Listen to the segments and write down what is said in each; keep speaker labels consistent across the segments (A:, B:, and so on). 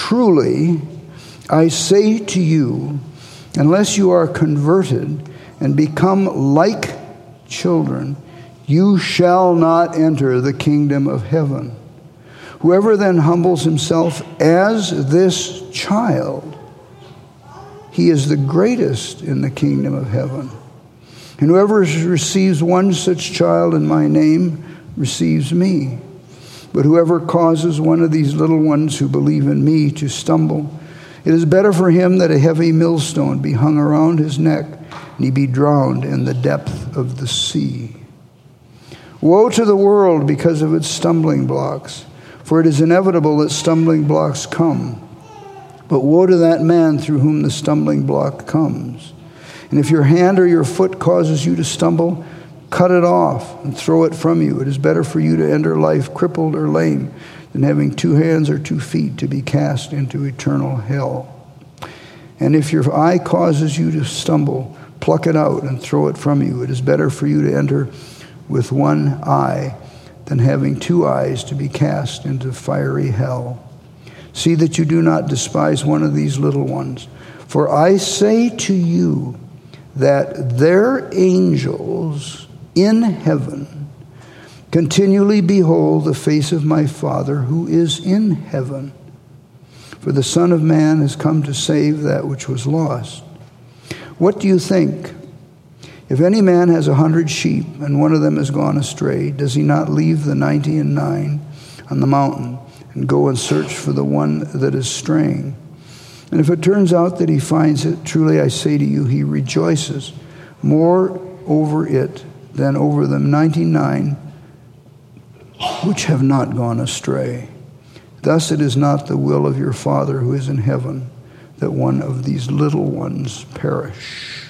A: Truly, I say to you, unless you are converted and become like children, you shall not enter the kingdom of heaven. Whoever then humbles himself as this child, he is the greatest in the kingdom of heaven. And whoever receives one such child in my name receives me. But whoever causes one of these little ones who believe in me to stumble, it is better for him that a heavy millstone be hung around his neck and he be drowned in the depth of the sea. Woe to the world because of its stumbling blocks, for it is inevitable that stumbling blocks come. But woe to that man through whom the stumbling block comes. And if your hand or your foot causes you to stumble, cut it off and throw it from you. It is better for you to enter life crippled or lame than having 2 hands or 2 feet to be cast into eternal hell. And if your eye causes you to stumble, pluck it out and throw it from you. It is better for you to enter with 1 eye than having 2 eyes to be cast into fiery hell. See that you do not despise one of these little ones. For I say to you that their angels in heaven continually behold the face of my Father who is in heaven. For the Son of Man has come to save that which was lost. What do you think? If any man has 100 sheep and one of them has gone astray, does he not leave the 99 on the mountain and go and search for the one that is straying? And if it turns out that he finds it, truly I say to you, he rejoices more over it than over the 99 which have not gone astray. Thus it is not the will of your Father who is in heaven that one of these little ones perish.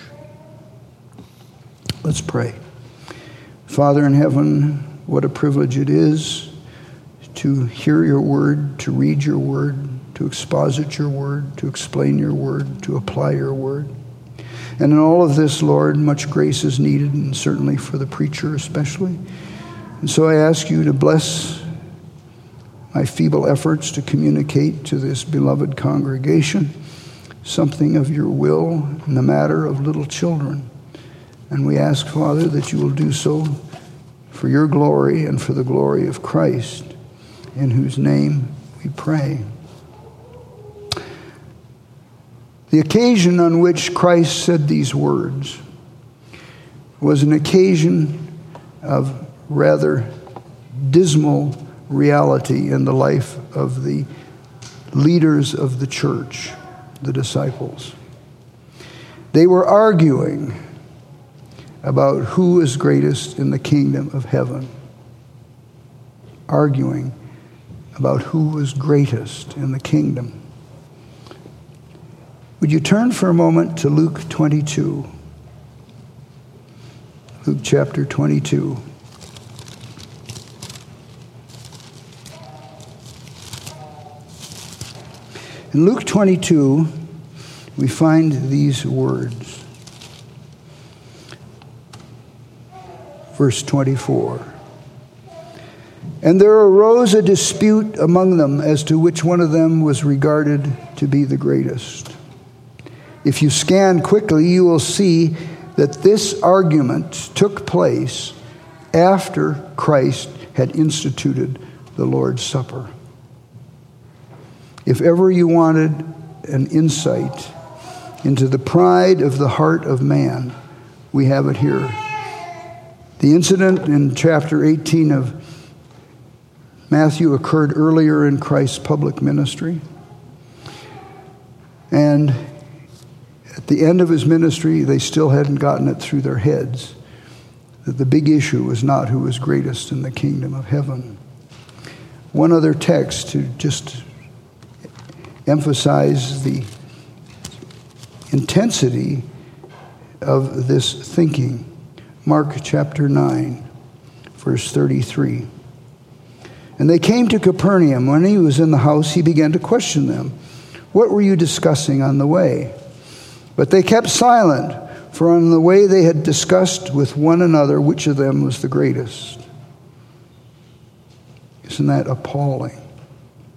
A: Let's pray. Father in heaven, what a privilege it is to hear your word, to read your word, to exposit your word, to explain your word, to apply your word. And in all of this, Lord, much grace is needed, and certainly for the preacher especially. And so I ask you to bless my feeble efforts to communicate to this beloved congregation something of your will in the matter of little children. And we ask, Father, that you will do so for your glory and for the glory of Christ, in whose name we pray. The occasion on which Christ said these words was an occasion of rather dismal reality in the life of the leaders of the church, the disciples. They were arguing about who is greatest in the kingdom of heaven. Arguing about who was greatest in the kingdom. Would you turn for a moment to Luke 22? Luke chapter 22. In Luke 22, we find these words. Verse 24. And there arose a dispute among them as to which one of them was regarded to be the greatest. If you scan quickly, you will see that this argument took place after Christ had instituted the Lord's Supper. If ever you wanted an insight into the pride of the heart of man, we have it here. The incident in chapter 18 of Matthew occurred earlier in Christ's public ministry. And at the end of his ministry, they still hadn't gotten it through their heads that the big issue was not who was greatest in the kingdom of heaven. One other text to just emphasize the intensity of this thinking. Mark chapter 9, verse 33. And they came to Capernaum. When he was in the house, he began to question them. What were you discussing on the way? But they kept silent, for on the way they had discussed with one another which of them was the greatest. Isn't that appalling?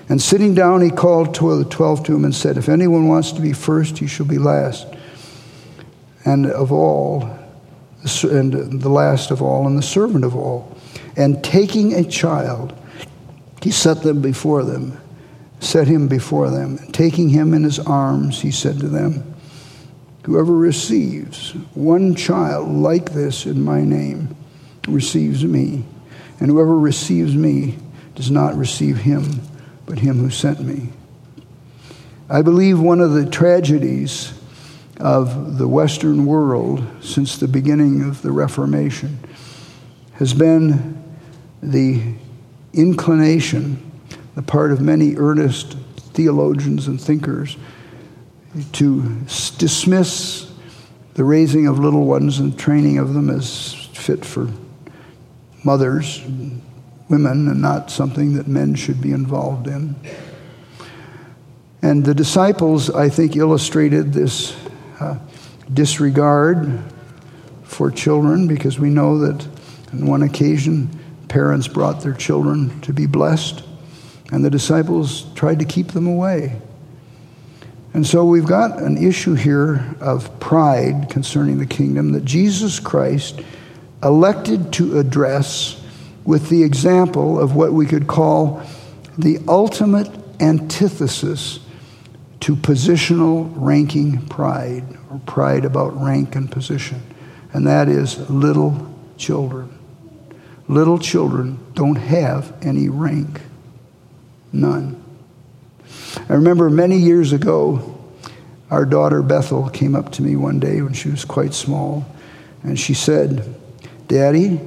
A: And sitting down, he called the 12 to him and said, if anyone wants to be first, he shall be last, and of all, and the last of all, and the servant of all. And taking a child, he set him before them. And taking him in his arms, he said to them, whoever receives one child like this in my name receives me. And whoever receives me does not receive him, but him who sent me. I believe one of the tragedies of the Western world since the beginning of the Reformation has been the inclination, the part of many earnest theologians and thinkers, to dismiss the raising of little ones and training of them as fit for mothers, women, and not something that men should be involved in. And the disciples, I think, illustrated this disregard for children, because we know that on one occasion parents brought their children to be blessed, and the disciples tried to keep them away. And so we've got an issue here of pride concerning the kingdom that Jesus Christ elected to address with the example of what we could call the ultimate antithesis to positional ranking pride, or pride about rank and position, and that is little children. Little children don't have any rank. None. I remember many years ago, our daughter Bethel came up to me one day when she was quite small, and she said, Daddy,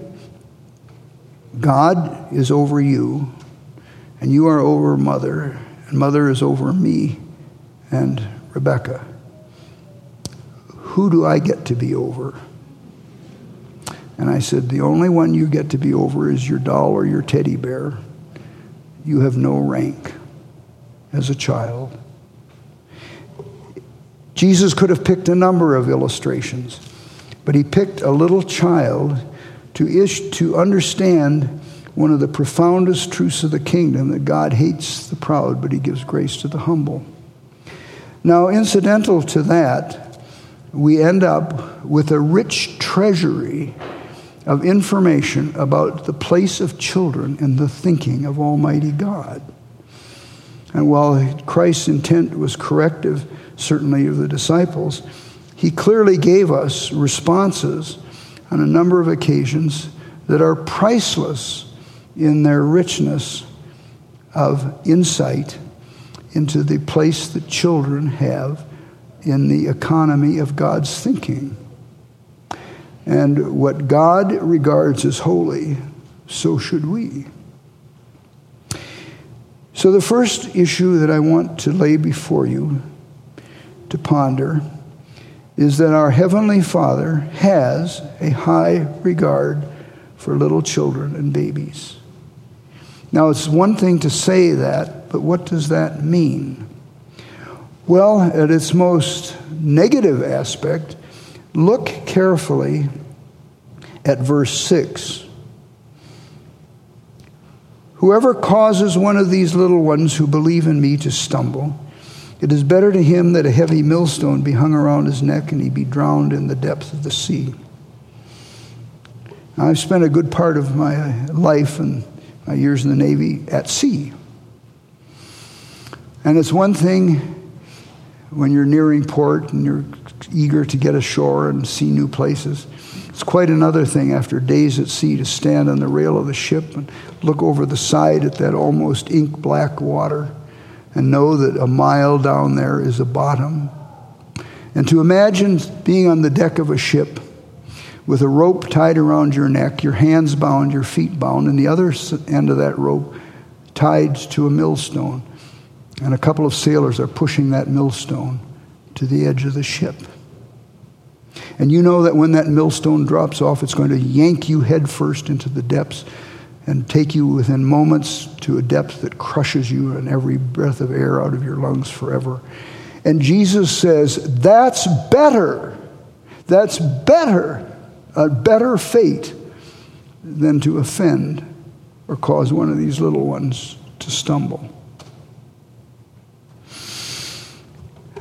A: God is over you, and you are over Mother, and Mother is over me and Rebecca. Who do I get to be over? And I said, the only one you get to be over is your doll or your teddy bear. You have no rank as a child. Jesus could have picked a number of illustrations, but he picked a little child to understand one of the profoundest truths of the kingdom, that God hates the proud, but he gives grace to the humble. Now, incidental to that, we end up with a rich treasury of information about the place of children in the thinking of Almighty God. And while Christ's intent was corrective, certainly of the disciples, he clearly gave us responses on a number of occasions that are priceless in their richness of insight into the place that children have in the economy of God's thinking. And what God regards as holy, so should we. So the first issue that I want to lay before you to ponder is that our Heavenly Father has a high regard for little children and babies. Now, it's one thing to say that, but what does that mean? Well, at its most negative aspect, look carefully at verse 6. Whoever causes one of these little ones who believe in me to stumble, it is better to him that a heavy millstone be hung around his neck and he be drowned in the depth of the sea. Now, I've spent a good part of my life and my years in the Navy at sea. And it's one thing when you're nearing port and you're eager to get ashore and see new places. It's quite another thing after days at sea to stand on the rail of the ship and look over the side at that almost ink-black water and know that a mile down there is a bottom. And to imagine being on the deck of a ship with a rope tied around your neck, your hands bound, your feet bound, and the other end of that rope tied to a millstone. And a couple of sailors are pushing that millstone to the edge of the ship. And you know that when that millstone drops off, it's going to yank you headfirst into the depths and take you within moments to a depth that crushes you and every breath of air out of your lungs forever. And Jesus says, that's better. That's better. A better fate than to offend or cause one of these little ones to stumble.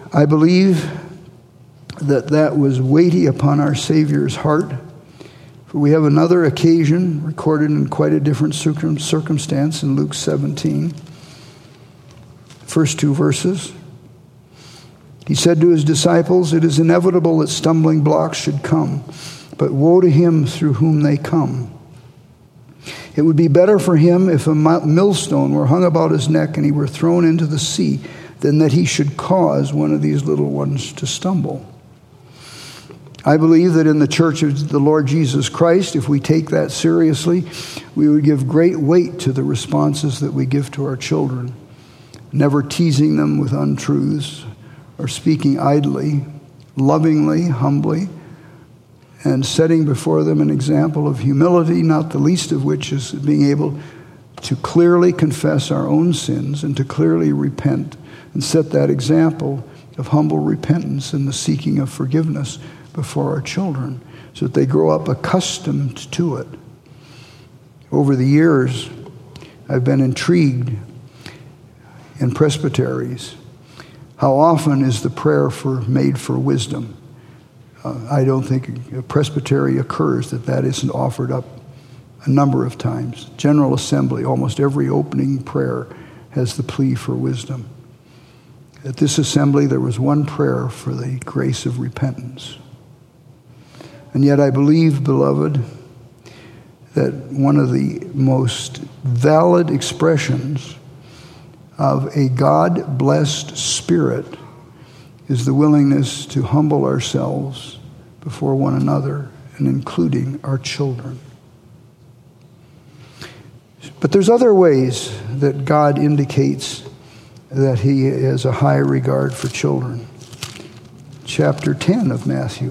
A: I believe that was weighty upon our Savior's heart. For we have another occasion recorded in quite a different circumstance in Luke 17. First two verses. He said to his disciples, "It is inevitable that stumbling blocks should come, but woe to him through whom they come. It would be better for him if a millstone were hung about his neck and he were thrown into the sea than that he should cause one of these little ones to stumble." I believe that in the Church of the Lord Jesus Christ, if we take that seriously, we would give great weight to the responses that we give to our children, never teasing them with untruths or speaking idly, lovingly, humbly, and setting before them an example of humility, not the least of which is being able to clearly confess our own sins and to clearly repent and set that example of humble repentance and the seeking of forgiveness before our children so that they grow up accustomed to it. Over the years, I've been intrigued in presbyteries. How often is the prayer made for wisdom? I don't think a presbytery occurs that isn't offered up a number of times. General Assembly, almost every opening prayer has the plea for wisdom. At this assembly, there was one prayer for the grace of repentance. And yet I believe, beloved, that one of the most valid expressions of a God-blessed spirit is the willingness to humble ourselves before one another, and including our children. But there's other ways that God indicates that he has a high regard for children. Chapter 10 of Matthew,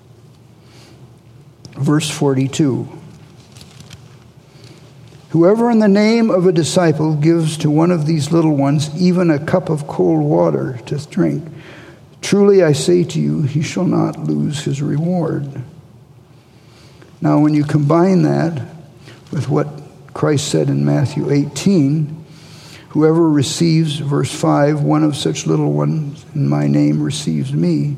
A: verse 42. "Whoever in the name of a disciple gives to one of these little ones even a cup of cold water to drink, truly I say to you, he shall not lose his reward." Now, when you combine that with what Christ said in Matthew 18, "Whoever receives," verse 5, "one of such little ones in my name receives me,"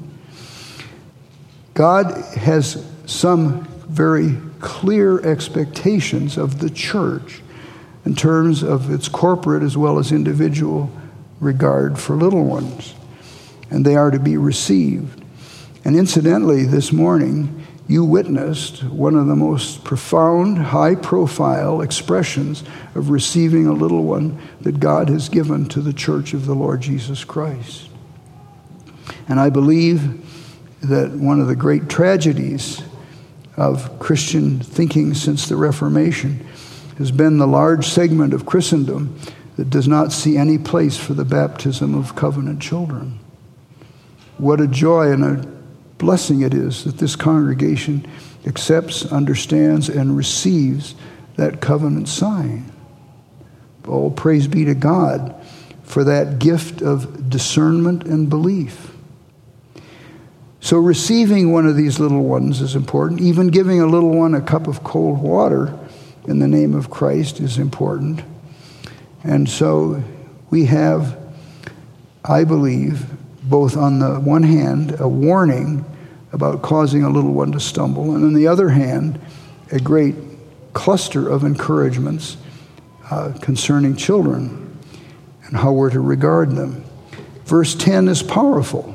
A: God has some very clear expectations of the church in terms of its corporate as well as individual regard for little ones. And they are to be received. And incidentally, this morning, you witnessed one of the most profound, high-profile expressions of receiving a little one that God has given to the church of the Lord Jesus Christ. And I believe that one of the great tragedies of Christian thinking since the Reformation has been the large segment of Christendom that does not see any place for the baptism of covenant children. What a joy and a blessing it is that this congregation accepts, understands, and receives that covenant sign. Oh, praise be to God for that gift of discernment and belief. So receiving one of these little ones is important. Even giving a little one a cup of cold water in the name of Christ is important. And so we have, I believe, both on the one hand, a warning about causing a little one to stumble, and on the other hand, a great cluster of encouragements concerning children and how we're to regard them. Verse 10 is powerful.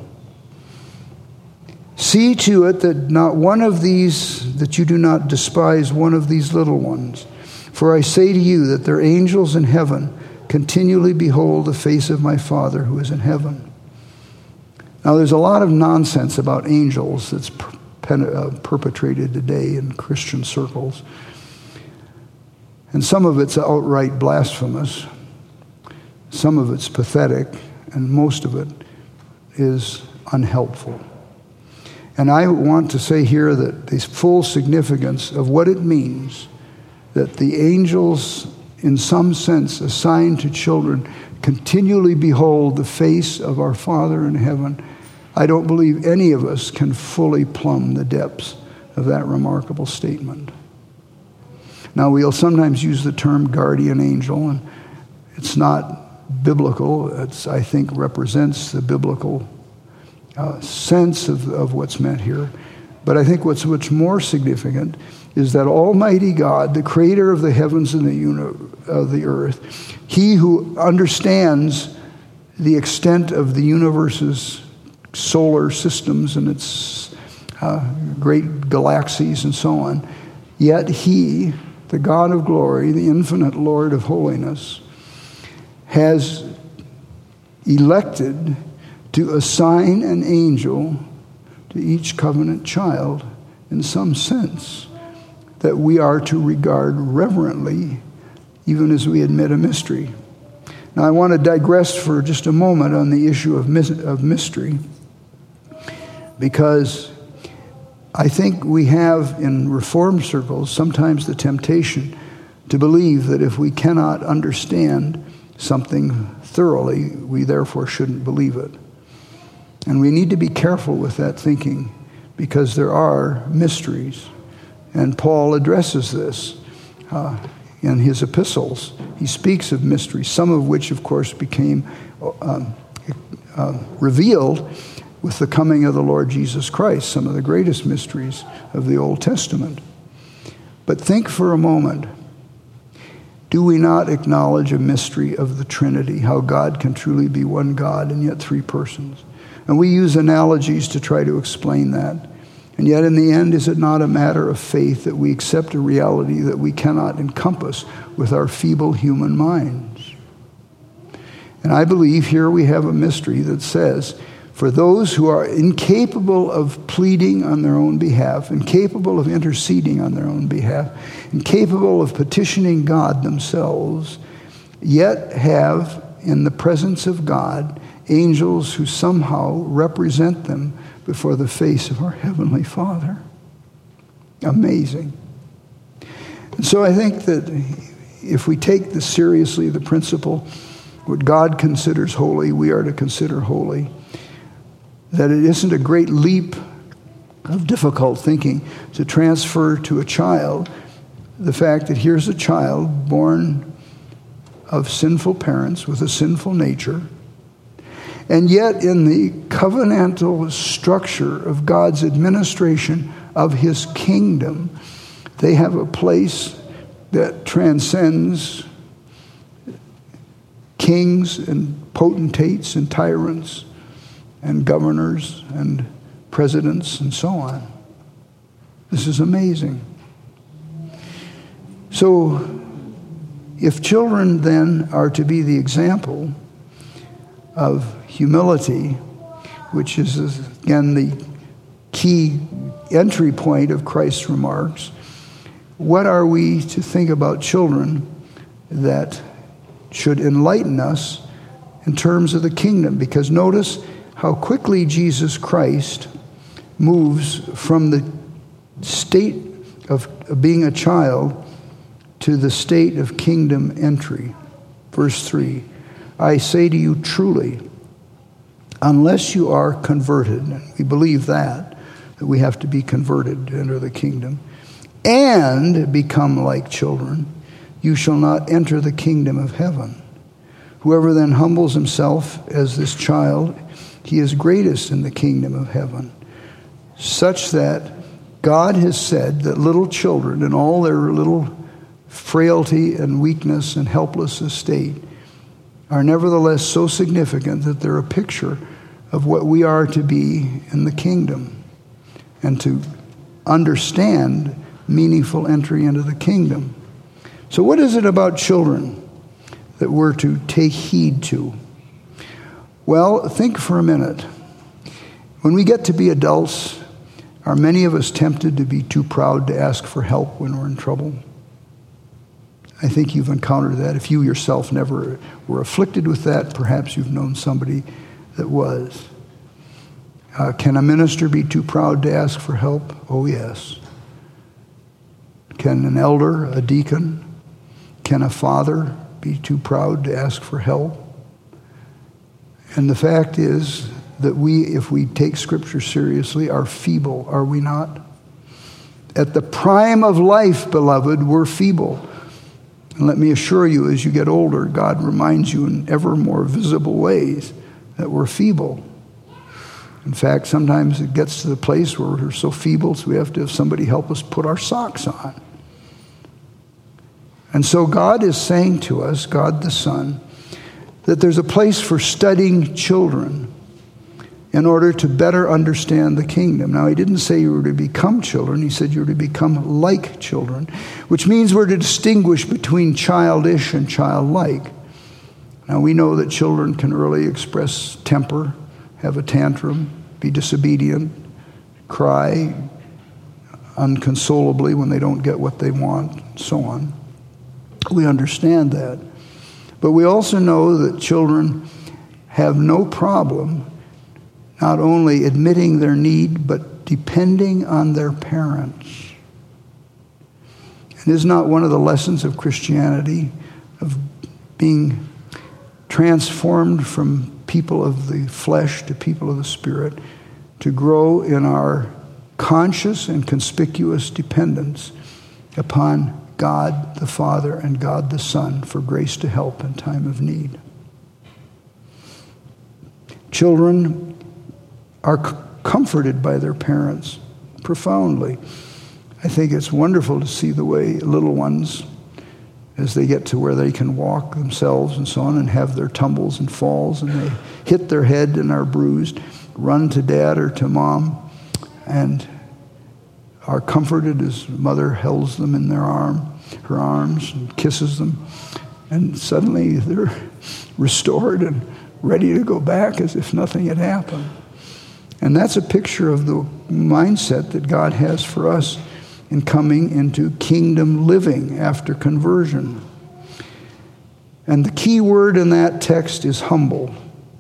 A: "See to it that not one of these, that you do not despise one of these little ones. For I say to you that their angels in heaven continually behold the face of my Father who is in heaven." Now, there's a lot of nonsense about angels that's perpetrated today in Christian circles. And some of it's outright blasphemous. Some of it's pathetic. And most of it is unhelpful. And I want to say here that the full significance of what it means that the angels, in some sense, assigned to children, continually behold the face of our Father in heaven, I don't believe any of us can fully plumb the depths of that remarkable statement. Now, we'll sometimes use the term guardian angel, and it's not biblical. It's, I think, represents the biblical sense of what's meant here. But I think what's much more significant is that Almighty God, the creator of the heavens and the earth, he who understands the extent of the universe's solar systems and its great galaxies and so on, yet he, the God of glory, the infinite Lord of holiness, has elected to assign an angel to each covenant child in some sense that we are to regard reverently, even as we admit a mystery. Now, I want to digress for just a moment on the issue of mystery, because I think we have in Reformed circles sometimes the temptation to believe that if we cannot understand something thoroughly, we therefore shouldn't believe it. And we need to be careful with that thinking, because there are mysteries. And Paul addresses this in his epistles. He speaks of mysteries, some of which, of course, became revealed with the coming of the Lord Jesus Christ, some of the greatest mysteries of the Old Testament. But think for a moment, do we not acknowledge a mystery of the Trinity, how God can truly be one God and yet three persons? And we use analogies to try to explain that. And yet in the end, is it not a matter of faith that we accept a reality that we cannot encompass with our feeble human minds? And I believe here we have a mystery that says, for those who are incapable of pleading on their own behalf, incapable of interceding on their own behalf, incapable of petitioning God themselves, yet have in the presence of God angels who somehow represent them before the face of our Heavenly Father. Amazing. And so I think that if we take this seriously, the principle, what God considers holy, we are to consider holy, that it isn't a great leap of difficult thinking to transfer to a child the fact that here's a child born of sinful parents with a sinful nature, and yet in the covenantal structure of God's administration of his kingdom, they have a place that transcends kings and potentates and tyrants and governors and presidents and so on. This is amazing. So if children then are to be the example of humility, which is again the key entry point of Christ's remarks, what are we to think about children that should enlighten us in terms of the kingdom? Because notice how quickly Jesus Christ moves from the state of being a child to the state of kingdom entry. Verse 3, I say to you truly, unless you are converted, and we believe that we have to be converted to enter the kingdom, and become like children, you shall not enter the kingdom of heaven. Whoever then humbles himself as this child, he is greatest in the kingdom of heaven. Such that God has said that little children, in all their little frailty and weakness and helpless estate, are nevertheless so significant that they're a picture of what we are to be in the kingdom, and to understand meaningful entry into the kingdom. So what is it about children that we're to take heed to? Well, think for a minute. When we get to be adults, are many of us tempted to be too proud to ask for help when we're in trouble? I think you've encountered that. If you yourself never were afflicted with that, perhaps you've known somebody that was. Can a minister be too proud to ask for help? Oh, yes. Can an elder, a deacon, can a father be too proud to ask for help? And the fact is that we, if we take Scripture seriously, are feeble, are we not? At the prime of life, beloved, we're feeble. And let me assure you, as you get older, God reminds you in ever more visible ways that we're feeble. In fact, sometimes it gets to the place where we're so feeble, so we have to have somebody help us put our socks on. And so God is saying to us, God the Son, that there's a place for studying children in order to better understand the kingdom. Now, he didn't say you were to become children. He said you were to become like children, which means we're to distinguish between childish and childlike. Now, we know that children can early express temper, have a tantrum, be disobedient, cry unconsolably when they don't get what they want, and so on. We understand that. But we also know that children have no problem not only admitting their need, but depending on their parents. And is not one of the lessons of Christianity, of being transformed from people of the flesh to people of the Spirit, to grow in our conscious and conspicuous dependence upon God the Father and God the Son for grace to help in time of need. Children are comforted by their parents profoundly. I think it's wonderful to see the way little ones, as they get to where they can walk themselves and so on and have their tumbles and falls and they hit their head and are bruised, run to dad or to mom and are comforted as mother holds them in her arms and kisses them. And suddenly they're restored and ready to go back as if nothing had happened. And that's a picture of the mindset that God has for us in coming into kingdom living after conversion. And the key word in that text is humble.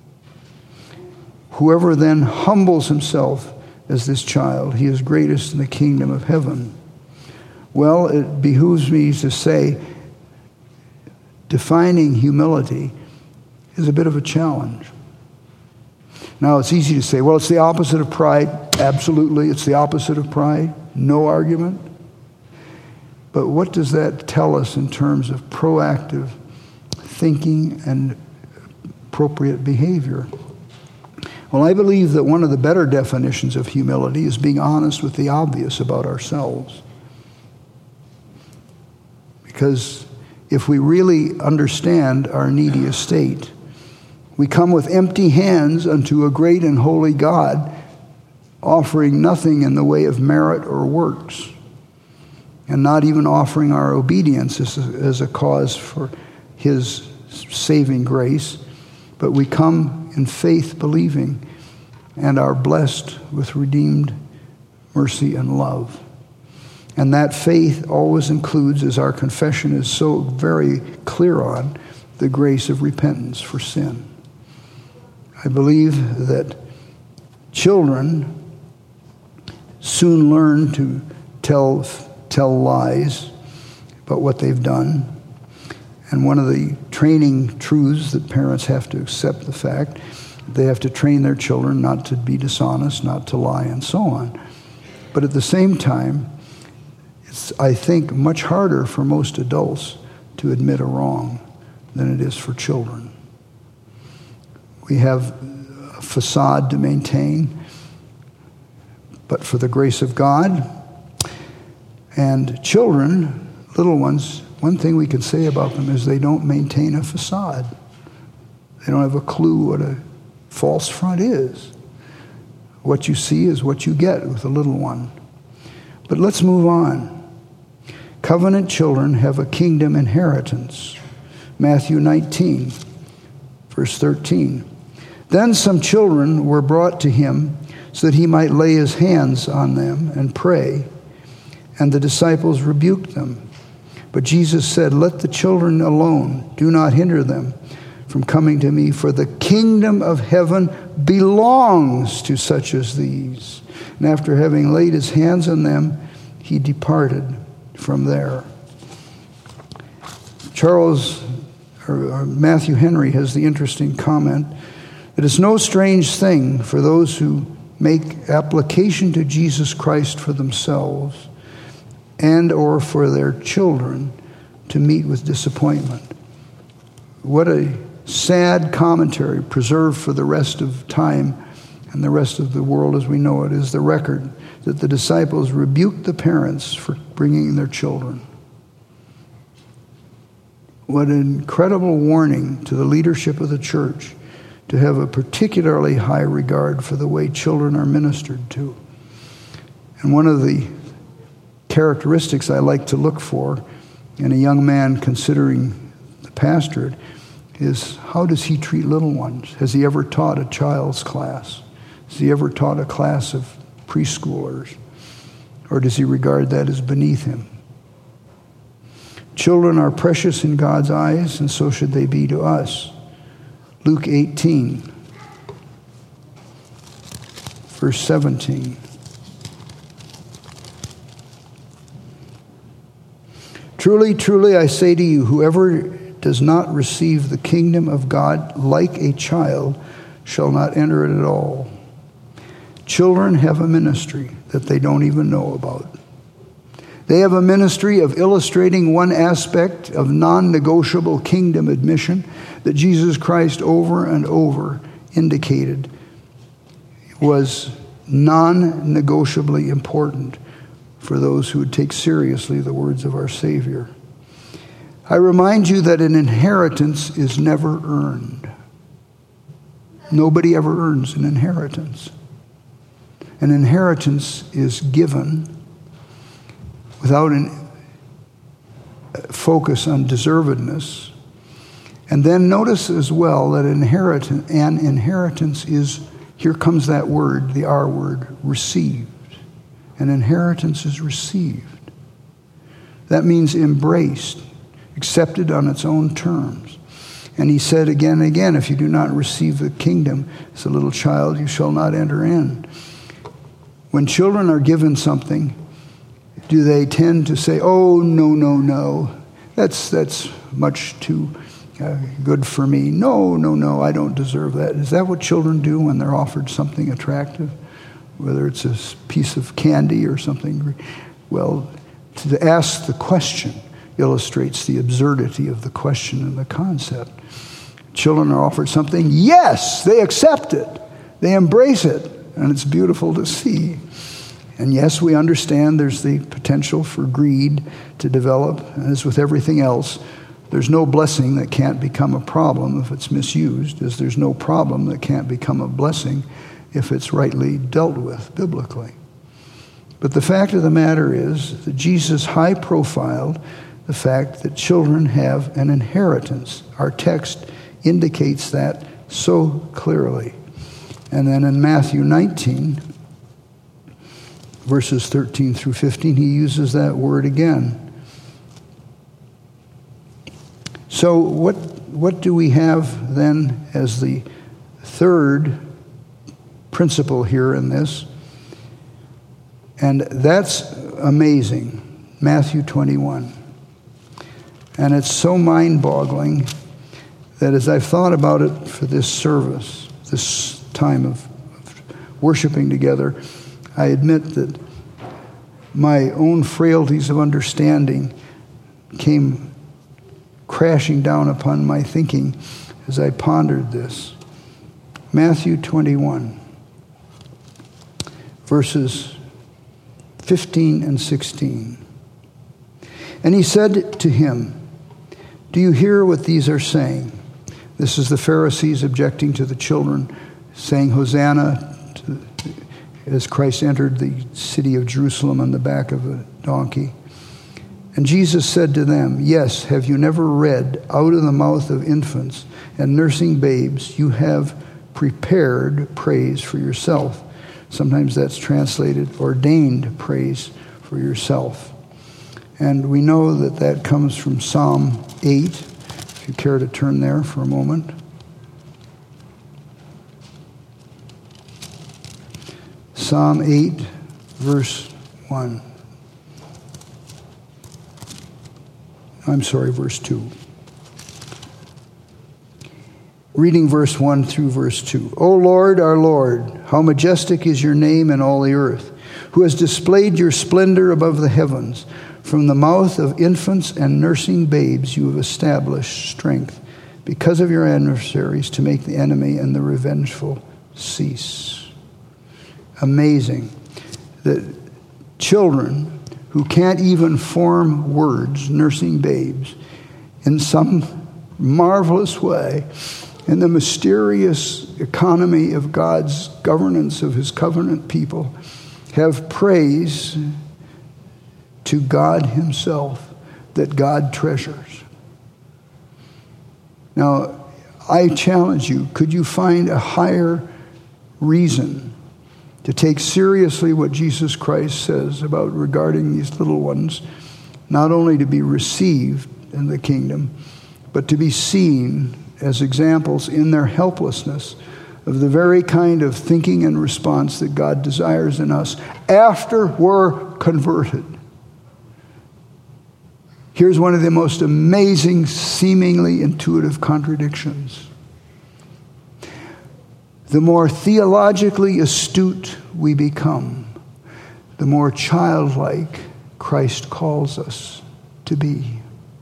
A: Whoever then humbles himself as this child, he is greatest in the kingdom of heaven. Well, it behooves me to say, defining humility is a bit of a challenge. Now, it's easy to say, well, it's the opposite of pride. Absolutely, it's the opposite of pride. No argument. But what does that tell us in terms of proactive thinking and appropriate behavior? Well, I believe that one of the better definitions of humility is being honest with the obvious about ourselves. Because if we really understand our needy estate, we come with empty hands unto a great and holy God, offering nothing in the way of merit or works, and not even offering our obedience as a cause for his saving grace, but we come in faith believing and are blessed with redeemed mercy and love. And that faith always includes, as our confession is so very clear on, the grace of repentance for sin. I believe that children soon learn to tell lies about what they've done. And one of the training truths that parents have to accept the fact, they have to train their children not to be dishonest, not to lie, and so on. But at the same time, it's, I think, much harder for most adults to admit a wrong than it is for children. We have a facade to maintain, but for the grace of God and children, little ones, one thing we can say about them is they don't maintain a facade. They don't have a clue what a false front is. What you see is what you get with a little one. But let's move on. Covenant children have a kingdom inheritance. Matthew 19, verse 13. Then some children were brought to him so that he might lay his hands on them and pray. And the disciples rebuked them. But Jesus said, "Let the children alone. Do not hinder them from coming to me, for the kingdom of heaven belongs to such as these." And after having laid his hands on them, he departed from there. Matthew Henry has the interesting comment that it's no strange thing for those who make application to Jesus Christ for themselves and or for their children to meet with disappointment. What a sad commentary preserved for the rest of time And the rest of the world as we know it is the record that the disciples rebuked the parents for bringing their children. What an incredible warning to the leadership of the church to have a particularly high regard for the way children are ministered to. And one of the characteristics I like to look for in a young man considering the pastorate is, how does he treat little ones? Has he ever taught a child's class? Has he ever taught a class of preschoolers? Or does he regard that as beneath him? Children are precious in God's eyes, and so should they be to us. Luke 18, verse 17. Truly, truly, I say to you, whoever does not receive the kingdom of God like a child shall not enter it at all. Children have a ministry that they don't even know about. They have a ministry of illustrating one aspect of non-negotiable kingdom admission that Jesus Christ over and over indicated was non-negotiably important for those who would take seriously the words of our Savior. I remind you that an inheritance is never earned. Nobody ever earns an inheritance. An inheritance is given without a focus on deservedness. And then notice as well that an inheritance is, here comes that word, the R word, received. An inheritance is received. That means embraced, accepted on its own terms. And he said again and again, if you do not receive the kingdom as a little child, you shall not enter in. When children are given something, do they tend to say, oh, no, that's much too good for me. No, I don't deserve that. Is that what children do when they're offered something attractive? Whether it's a piece of candy or something? Well, to ask the question illustrates the absurdity of the question and the concept. Children are offered something, yes, they accept it. They embrace it, and it's beautiful to see. And yes, we understand there's the potential for greed to develop. And as with everything else, there's no blessing that can't become a problem if it's misused, as there's no problem that can't become a blessing if it's rightly dealt with biblically. But the fact of the matter is that Jesus high-profiled the fact that children have an inheritance. Our text indicates that so clearly. And then in Matthew 19, verses 13 through 15, he uses that word again. So what do we have then as the third principle here in this? And that's amazing. Matthew 21. And it's so mind-boggling that as I've thought about it for this service, this time of worshiping together, I admit that my own frailties of understanding came crashing down upon my thinking as I pondered this. Matthew 21, verses 15 and 16. And he said to him, do you hear what these are saying? This is the Pharisees objecting to the children, saying, Hosanna, as Christ entered the city of Jerusalem on the back of a donkey. And Jesus said to them, yes, have you never read, out of the mouth of infants and nursing babes, you have prepared praise for yourself. Sometimes that's translated ordained praise for yourself. And we know that that comes from Psalm 8, if you care to turn there for a moment. Psalm 8, verse 1. Verse 2. Reading verse 1 through verse 2. O Lord, our Lord, how majestic is your name in all the earth, who has displayed your splendor above the heavens. From the mouth of infants and nursing babes you have established strength because of your adversaries, to make the enemy and the revengeful cease. amazing that children who can't even form words, nursing babes, in some marvelous way, in the mysterious economy of God's governance of his covenant people, have praise to God himself that God treasures. Now, I challenge you, could you find a higher reason to take seriously what Jesus Christ says about regarding these little ones, not only to be received in the kingdom, but to be seen as examples in their helplessness of the very kind of thinking and response that God desires in us after we're converted. Here's one of the most amazing, seemingly intuitive contradictions. The more theologically astute we become, the more childlike Christ calls us to be.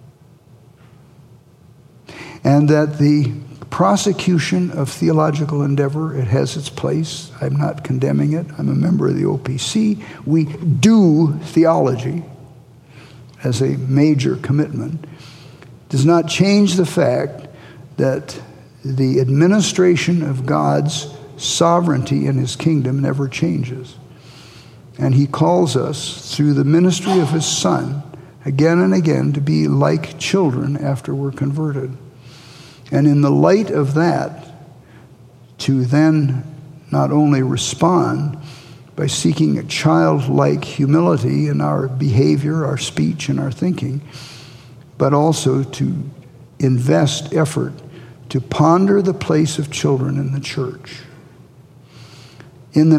A: And that the prosecution of theological endeavor, it has its place. I'm not condemning it. I'm a member of the OPC. We do theology as a major commitment. Does not change the fact that the administration of God's sovereignty in his kingdom never changes. And he calls us through the ministry of his Son again and again to be like children after we're converted. And in the light of that, to then not only respond by seeking a childlike humility in our behavior, our speech, and our thinking, but also to invest effort to ponder the place of children in the church. In the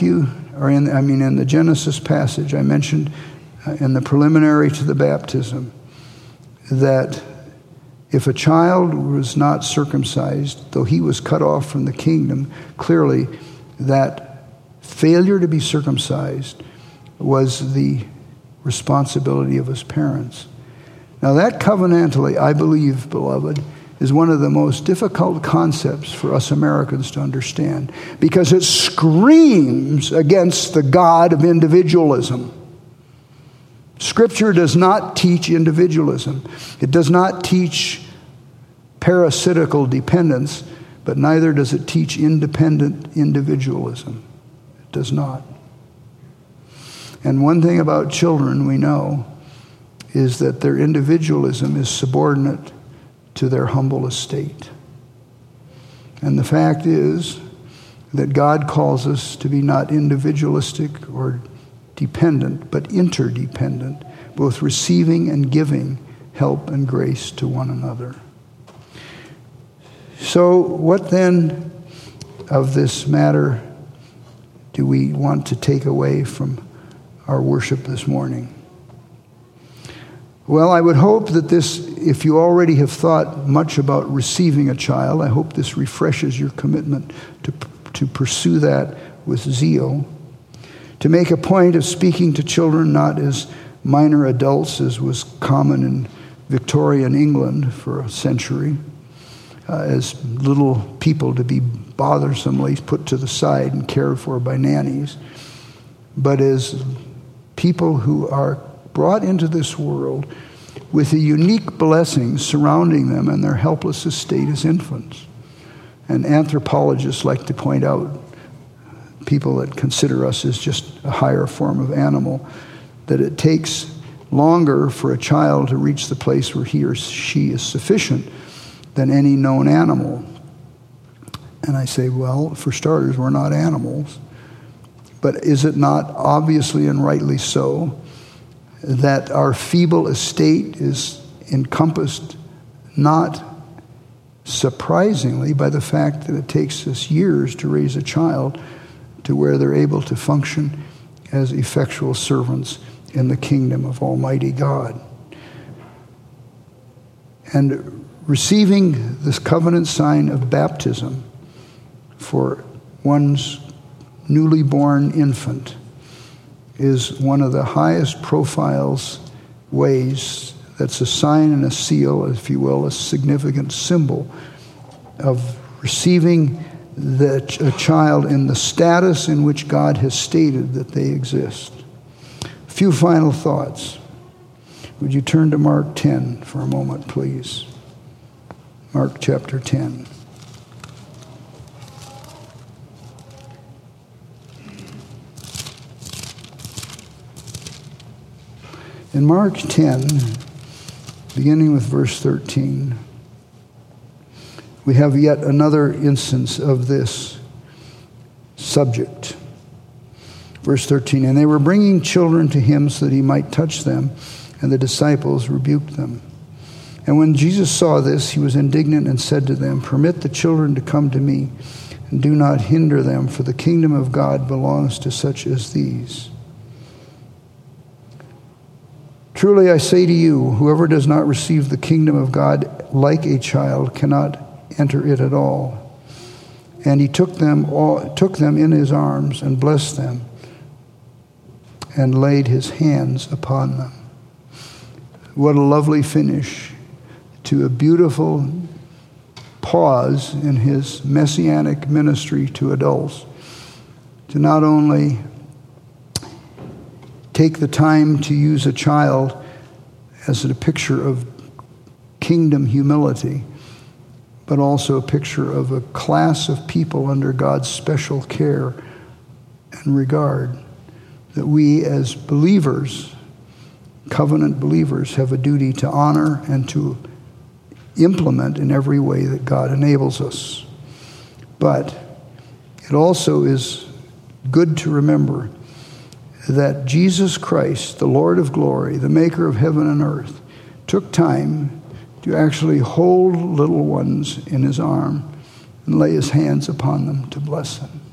A: in the Genesis passage, I mentioned in the preliminary to the baptism that if a child was not circumcised, though he was cut off from the kingdom, clearly that failure to be circumcised was the responsibility of his parents. Now that covenantally, I believe, beloved, is one of the most difficult concepts for us Americans to understand because it screams against the God of individualism. Scripture does not teach individualism. It does not teach parasitical dependence, but neither does it teach independent individualism. It does not. And one thing about children we know is that their individualism is subordinate to their humble estate. And the fact is that God calls us to be not individualistic or dependent, but interdependent, both receiving and giving help and grace to one another. So what then of this matter do we want to take away from our worship this morning? Well, I would hope that this, if you already have thought much about receiving a child, I hope this refreshes your commitment to pursue that with zeal, to make a point of speaking to children not as minor adults, as was common in Victorian England for a century, as little people to be bothersomely put to the side and cared for by nannies, but as people who are brought into this world with a unique blessing surrounding them and their helpless estate as infants. And anthropologists like to point out, people that consider us as just a higher form of animal, that it takes longer for a child to reach the place where he or she is sufficient than any known animal. And I say, well, for starters, we're not animals. But is it not obviously and rightly so that our feeble estate is encompassed not surprisingly by the fact that it takes us years to raise a child to where they're able to function as effectual servants in the kingdom of Almighty God. And receiving this covenant sign of baptism for one's newly born infant is one of the highest profiles ways that's a sign and a seal, if you will, a significant symbol of receiving a child in the status in which God has stated that they exist. A few final thoughts. Would you turn to Mark 10 for a moment, please? Mark chapter 10. In Mark 10, beginning with verse 13, we have yet another instance of this subject. Verse 13, and they were bringing children to him so that he might touch them, and the disciples rebuked them. And when Jesus saw this, he was indignant and said to them, permit the children to come to me, and do not hinder them, for the kingdom of God belongs to such as these. Truly I say to you, whoever does not receive the kingdom of God like a child cannot enter it at all. And he took them in his arms and blessed them and laid his hands upon them. What a lovely finish to a beautiful pause in his messianic ministry to adults, to not only take the time to use a child as a picture of kingdom humility, but also a picture of a class of people under God's special care and regard that we as believers, covenant believers, have a duty to honor and to implement in every way that God enables us. But it also is good to remember that Jesus Christ, the Lord of glory, the maker of heaven and earth, took time to actually hold little ones in his arm and lay his hands upon them to bless them.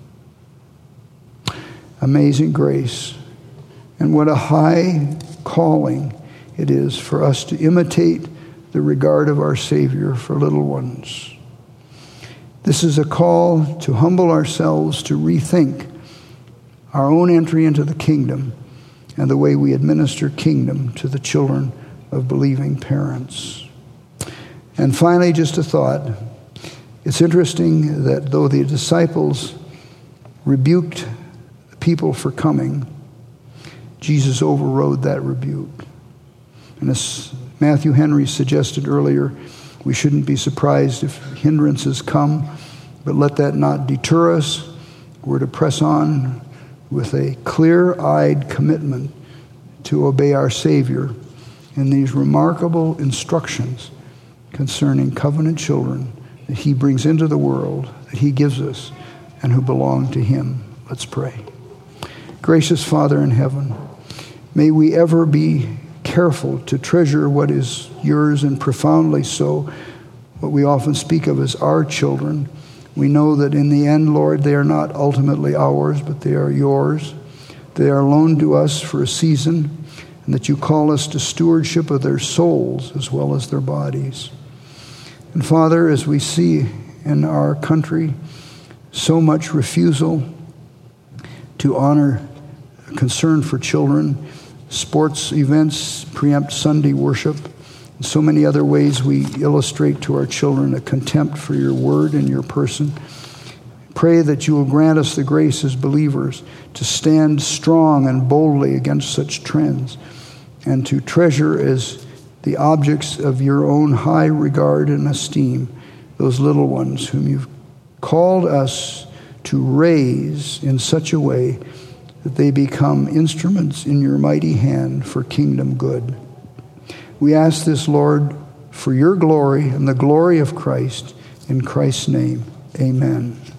A: Amazing grace. And what a high calling it is for us to imitate the regard of our Savior for little ones. This is a call to humble ourselves, to rethink our own entry into the kingdom and the way we administer kingdom to the children of believing parents. And finally, just a thought. It's interesting that though the disciples rebuked the people for coming, Jesus overrode that rebuke. And as Matthew Henry suggested earlier, we shouldn't be surprised if hindrances come, but let that not deter us. We're to press on with a clear-eyed commitment to obey our Savior in these remarkable instructions concerning covenant children that he brings into the world, that he gives us, and who belong to him. Let's pray. Gracious Father in heaven, may we ever be careful to treasure what is yours, and profoundly so, what we often speak of as our children. We know that in the end, Lord, they are not ultimately ours, but they are yours. They are loaned to us for a season, and that you call us to stewardship of their souls as well as their bodies. And Father, as we see in our country so much refusal to honor concern for children, sports events preempt Sunday worship, and so many other ways we illustrate to our children a contempt for your word and your person. Pray that you will grant us the grace as believers to stand strong and boldly against such trends, and to treasure as the objects of your own high regard and esteem those little ones whom you've called us to raise in such a way that they become instruments in your mighty hand for kingdom good. We ask this, Lord, for your glory and the glory of Christ. In Christ's name, amen.